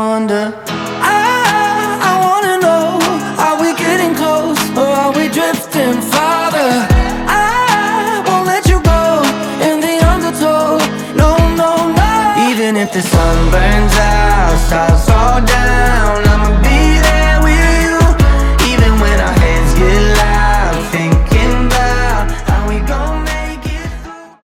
wonder. I wanna know, are we getting close or are we drifting farther? I won't let you go in the undertow. No, no, no. Even if the sun burns out, stars fall down,